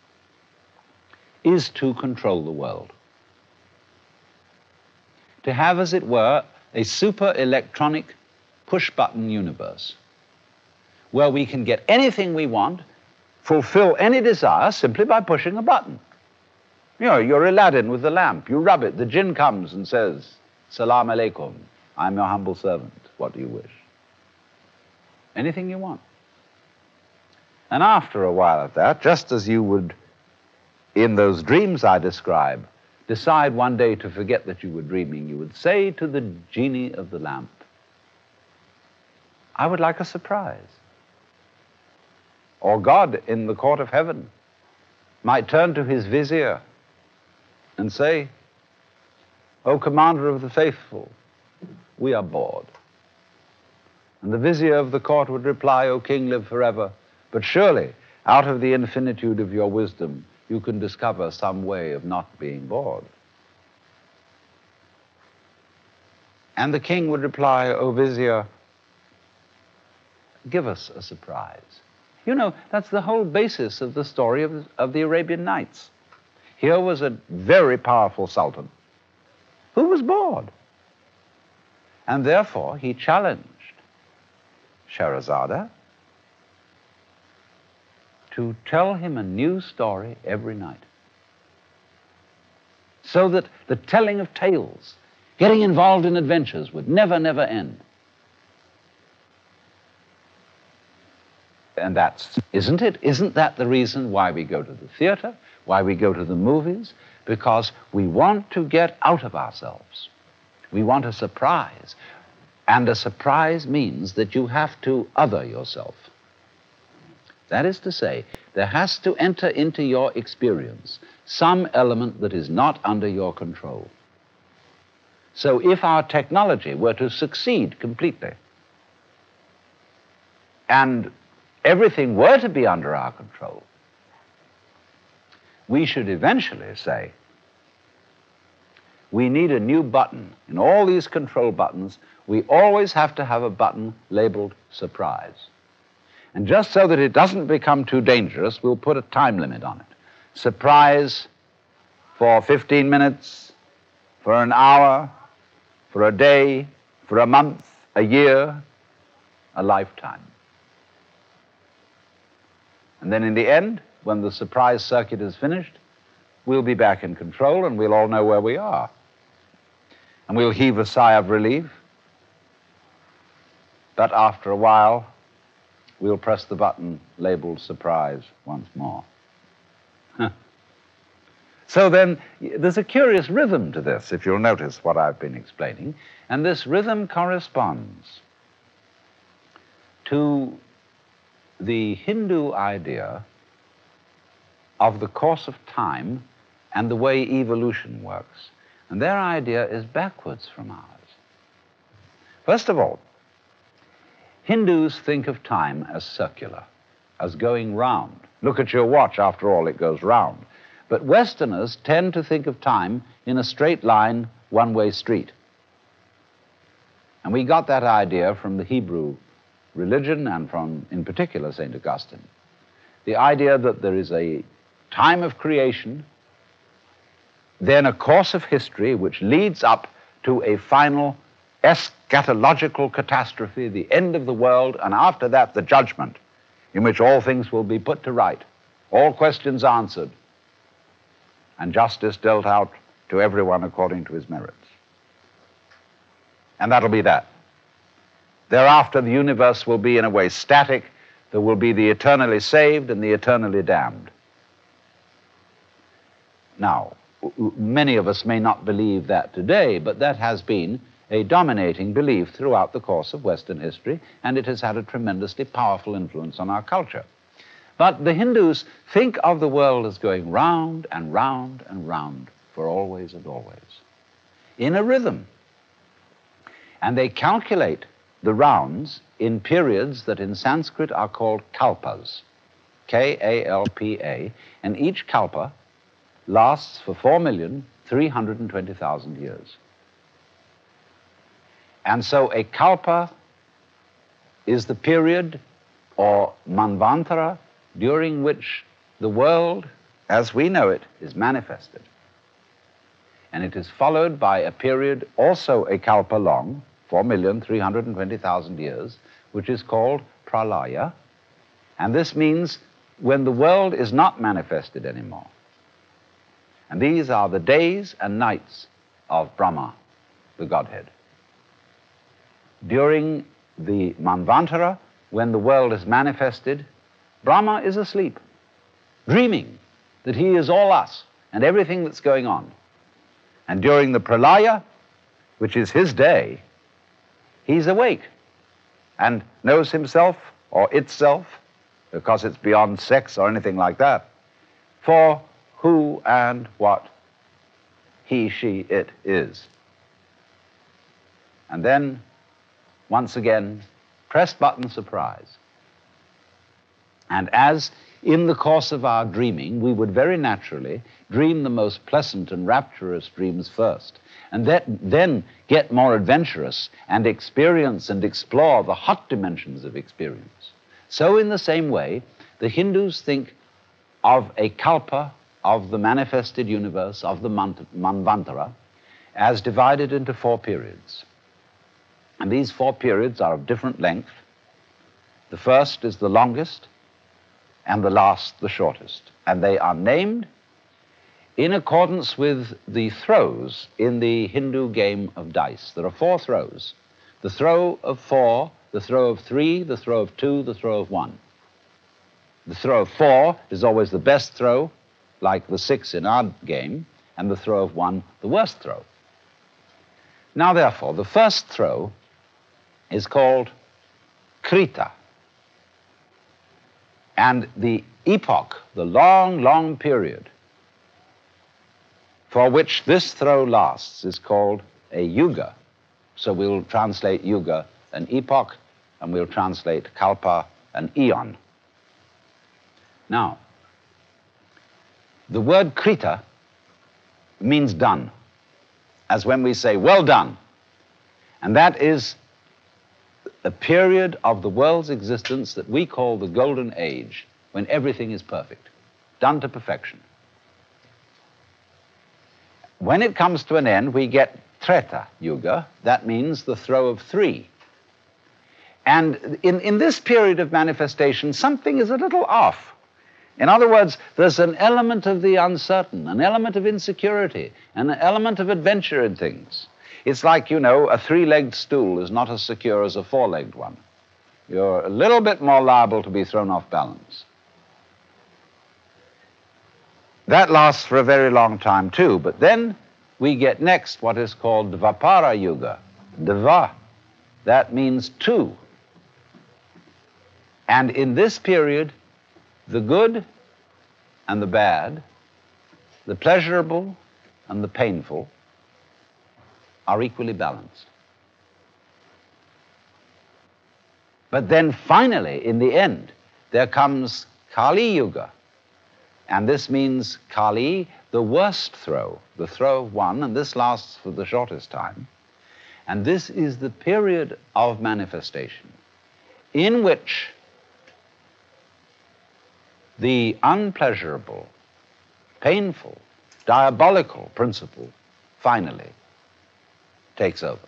is to control the world. To have, as it were, a super electronic push-button universe where we can get anything we want, fulfill any desire simply by pushing a button. You know, you're Aladdin with the lamp. You rub it, the jinn comes and says, "Salam alaikum, I'm your humble servant. What do you wish?" Anything you want. And after a while of that, just as you would, in those dreams I describe, decide one day to forget that you were dreaming, you would say to the genie of the lamp, "I would like a surprise." Or God in the court of heaven might turn to his vizier and say, "O commander of the faithful, we are bored." And the vizier of the court would reply, "O king, live forever, but surely out of the infinitude of your wisdom you can discover some way of not being bored." And the king would reply, "O vizier, give us a surprise." You know, that's the whole basis of the story of, of the Arabian Nights. Here was a very powerful sultan who was bored. And therefore he challenged Shahrazada to tell him a new story every night. So that the telling of tales, getting involved in adventures, would never, never end. And that's, isn't it? Isn't that the reason why we go to the theater, why we go to the movies? Because we want to get out of ourselves. We want a surprise. And a surprise means that you have to other yourself. That is to say, there has to enter into your experience some element that is not under your control. So if our technology were to succeed completely, and everything were to be under our control, we should eventually say, we need a new button. In all these control buttons, we always have to have a button labeled surprise. And just so that it doesn't become too dangerous, we'll put a time limit on it. Surprise for fifteen minutes, for an hour, for a day, for a month, a year, a lifetime. And then in the end, when the surprise circuit is finished, we'll be back in control and we'll all know where we are. And we'll heave a sigh of relief. But after a while, we'll press the button labeled surprise once more. So then, there's a curious rhythm to this, if you'll notice what I've been explaining. And this rhythm corresponds to the Hindu idea of the course of time and the way evolution works. And their idea is backwards from ours. First of all, Hindus think of time as circular, as going round. Look at your watch, after all, it goes round. But Westerners tend to think of time in a straight line, one-way street. And we got that idea from the Hebrew religion and from, in particular, Saint Augustine. The idea that there is a time of creation, then a course of history which leads up to a final eschatological catastrophe, the end of the world, and after that the judgment, in which all things will be put to right, all questions answered, and justice dealt out to everyone according to his merits. And that'll be that. Thereafter, the universe will be, in a way, static. There will be the eternally saved and the eternally damned. Now, many of us may not believe that today, but that has been a dominating belief throughout the course of Western history, and it has had a tremendously powerful influence on our culture. But the Hindus think of the world as going round and round and round for always and always, in a rhythm. And they calculate the rounds in periods that in Sanskrit are called kalpas, K A L P A, and each kalpa lasts for four million three hundred twenty thousand years. And so a kalpa is the period, or manvantara, during which the world, as we know it, is manifested. And it is followed by a period, also a kalpa long, four million three hundred twenty thousand years, which is called pralaya. And this means when the world is not manifested anymore. And these are the days and nights of Brahma, the Godhead. During the manvantara, when the world is manifested, Brahma is asleep, dreaming that he is all us and everything that's going on. And during the pralaya, which is his day, he's awake and knows himself or itself, because it's beyond sex or anything like that, for who and what he, she, it is. And then, once again, press button surprise. And as in the course of our dreaming, we would very naturally dream the most pleasant and rapturous dreams first, and that, then get more adventurous and experience and explore the hot dimensions of experience. So in the same way, the Hindus think of a kalpa, of the manifested universe, of the manvantara, as divided into four periods. And these four periods are of different length. The first is the longest, and the last the shortest. And they are named in accordance with the throws in the Hindu game of dice. There are four throws: the throw of four, the throw of three, the throw of two, the throw of one. The throw of four is always the best throw, like the six in our game, and the throw of one, the worst throw. Now, therefore, the first throw is called Krita. And the epoch, the long, long period for which this throw lasts, is called a yuga. So we'll translate yuga an epoch, and we'll translate kalpa an eon. Now, the word Krita means done, as when we say, well done. And that is a period of the world's existence that we call the Golden Age, when everything is perfect, done to perfection. When it comes to an end, we get Treta Yuga. That means the throw of three. And in, in this period of manifestation, something is a little off. In other words, there's an element of the uncertain, an element of insecurity, an element of adventure in things. It's like, you know, a three-legged stool is not as secure as a four-legged one. You're a little bit more liable to be thrown off balance. That lasts for a very long time, too. But then we get next what is called Dvapara Yuga. Dva, that means two. And in this period, the good and the bad, the pleasurable and the painful, are equally balanced. But then finally, in the end, there comes Kali Yuga. And this means Kali, the worst throw, the throw of one, and this lasts for the shortest time. And this is the period of manifestation in which the unpleasurable, painful, diabolical principle finally takes over.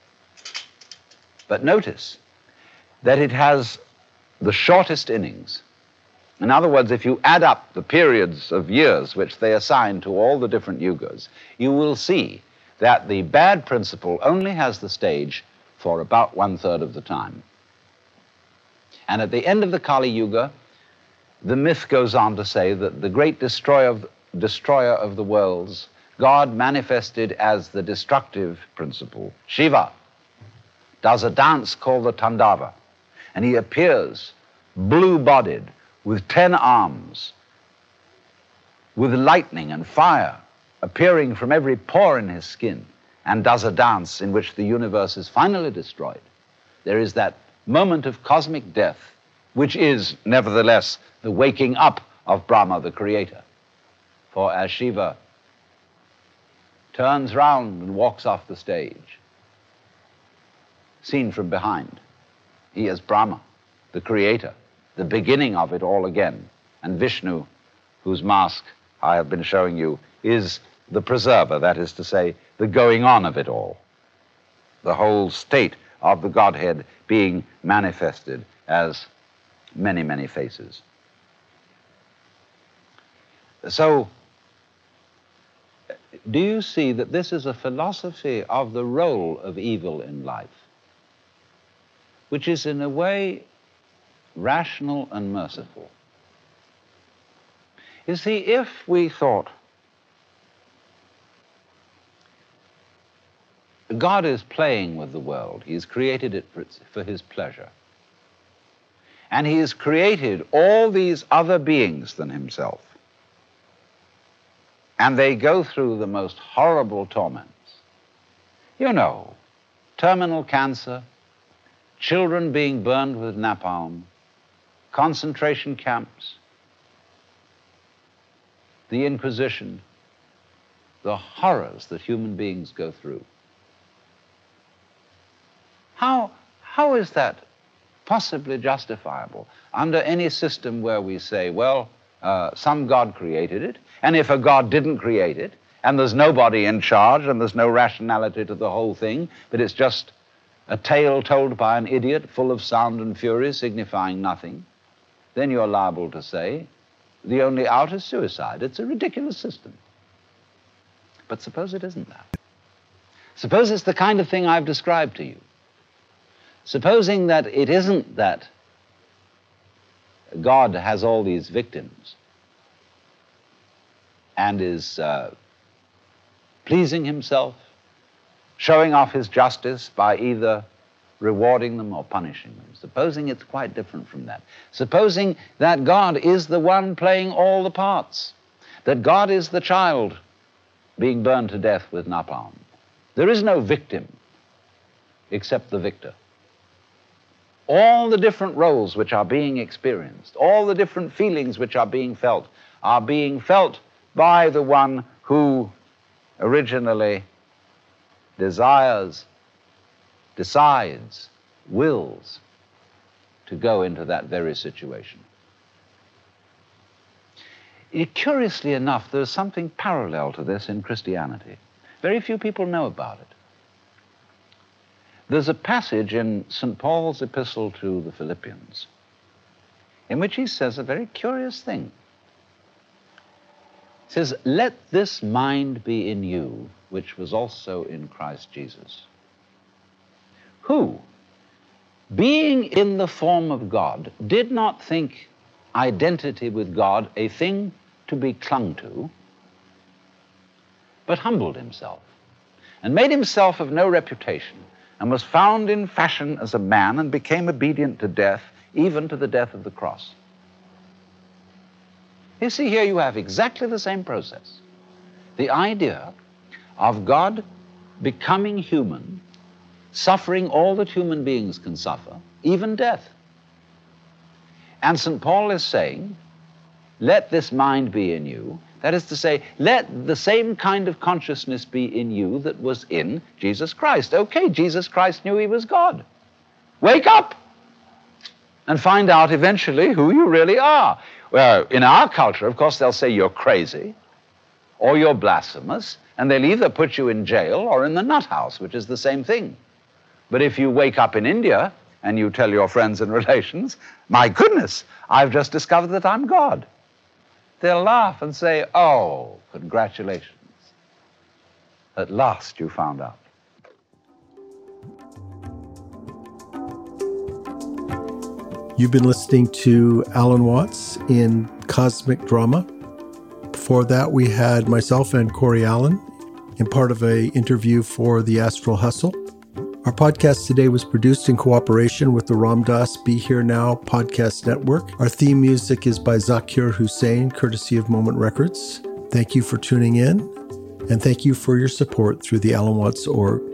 But notice that it has the shortest innings. In other words, if you add up the periods of years which they assign to all the different yugas, you will see that the bad principle only has the stage for about one-third of the time. And at the end of the Kali Yuga, the myth goes on to say that the great destroyer of, destroyer of the worlds, God manifested as the destructive principle, Shiva, does a dance called the Tandava, and he appears blue-bodied with ten arms, with lightning and fire appearing from every pore in his skin, and does a dance in which the universe is finally destroyed. There is that moment of cosmic death, which is, nevertheless, the waking up of Brahma, the creator. For as Shiva turns round and walks off the stage, seen from behind. He is Brahma, the creator, the beginning of it all again. And Vishnu, whose mask I have been showing you, is the preserver, that is to say, the going on of it all. The whole state of the Godhead being manifested as many, many faces. So, do you see that this is a philosophy of the role of evil in life, which is in a way rational and merciful? You see, if we thought God is playing with the world, He's created it for, for His pleasure, and He has created all these other beings than Himself, and they go through the most horrible torments. You know, terminal cancer, children being burned with napalm, concentration camps, the Inquisition, the horrors that human beings go through. How, how is that possibly justifiable under any system where we say, well, uh, some God created it, and if a God didn't create it, and there's nobody in charge, and there's no rationality to the whole thing, but it's just a tale told by an idiot full of sound and fury signifying nothing, then you're liable to say, the only out is suicide. It's a ridiculous system. But suppose it isn't that. Suppose it's the kind of thing I've described to you. Supposing that it isn't that God has all these victims and is uh, pleasing Himself, showing off His justice by either rewarding them or punishing them. Supposing it's quite different from that. Supposing that God is the one playing all the parts, that God is the child being burned to death with napalm. There is no victim except the victor. All the different roles which are being experienced, all the different feelings which are being felt, are being felt by the one who originally desires, decides, wills to go into that very situation. Curiously enough, there's something parallel to this in Christianity. Very few people know about it. There's a passage in Saint Paul's epistle to the Philippians in which he says a very curious thing. He says, "Let this mind be in you, which was also in Christ Jesus, who, being in the form of God, did not think identity with God a thing to be clung to, but humbled Himself, and made Himself of no reputation, and was found in fashion as a man, and became obedient to death, even to the death of the cross." You see, here you have exactly the same process. The idea of God becoming human, suffering all that human beings can suffer, even death. And Saint Paul is saying, let this mind be in you. That is to say, let the same kind of consciousness be in you that was in Jesus Christ. Okay, Jesus Christ knew He was God. Wake up and find out eventually who you really are. Well, in our culture, of course, they'll say you're crazy or you're blasphemous, and they'll either put you in jail or in the nut house, which is the same thing. But if you wake up in India and you tell your friends and relations, my goodness, I've just discovered that I'm God, they'll laugh and say, oh, congratulations. At last you found out. You've been listening to Alan Watts in Cosmic Drama. Before that, we had myself and Corey Allen in part of an interview for the Astral Hustle. Our podcast today was produced in cooperation with the Ram Dass Be Here Now podcast network. Our theme music is by Zakir Hussain, courtesy of Moment Records. Thank you for tuning in, and thank you for your support through the Alan Watts dot org